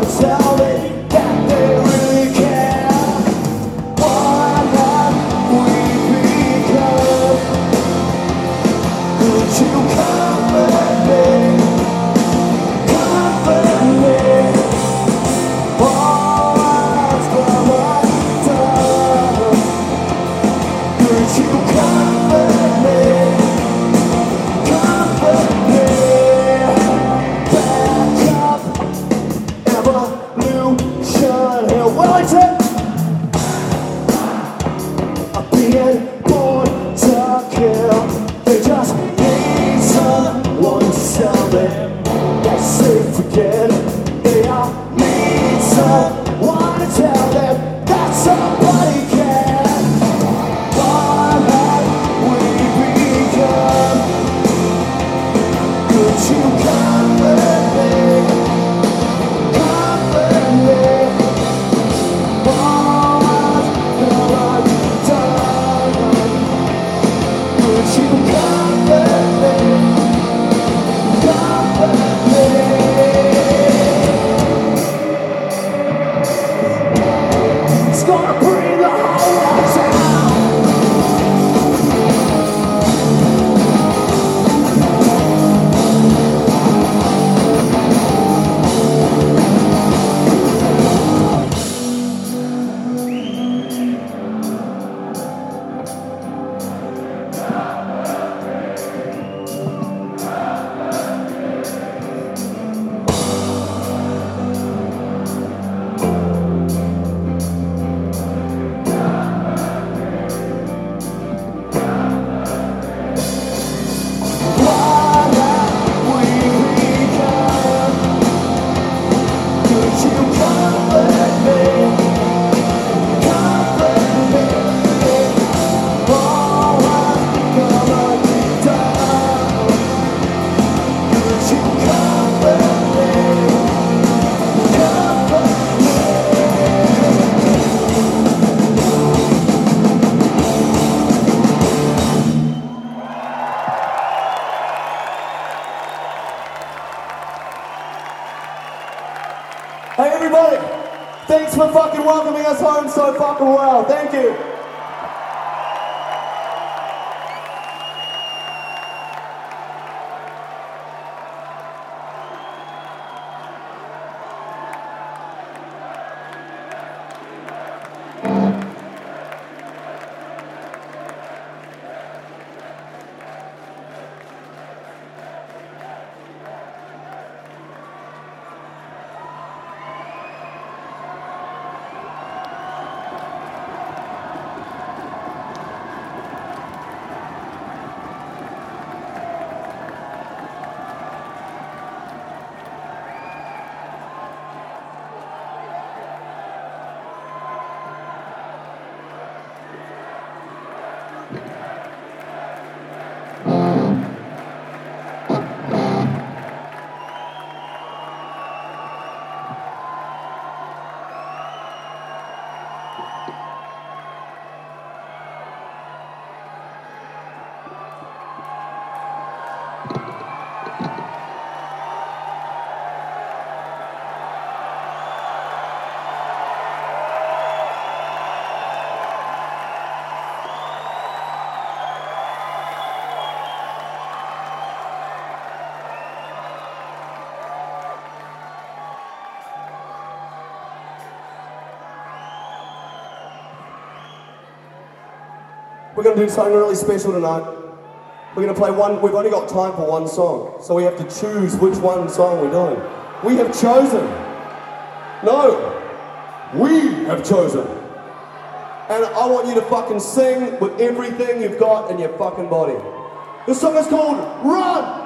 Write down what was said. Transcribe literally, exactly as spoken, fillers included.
tell me that they really care. What have we become? Could you comfort me? Comfort me. All I've done. Could you comfort me? Comfort me. Back up. Evolution. Here, Wellington. I'm being born to kill. They just need someone to tell them that's safe again. They all need someone to tell them that somebody can. What have we become? Could you comfort me? Comfort me. All I've done. Could you comfort me? Comfort me. It's gonna bring the whole world down. What have we become? Could you comfort me? Comfort me. All I've done. Could you comfort me? Comfort Hey everybody, thanks for fucking welcoming us home so fucking well. Thank you. We're going to do something really special tonight. We're going to play one, we've only got time for one song, so we have to choose which one song we're doing. We have chosen. No, we have chosen. And I want you to fucking sing with everything you've got in your fucking body. This song is called Run!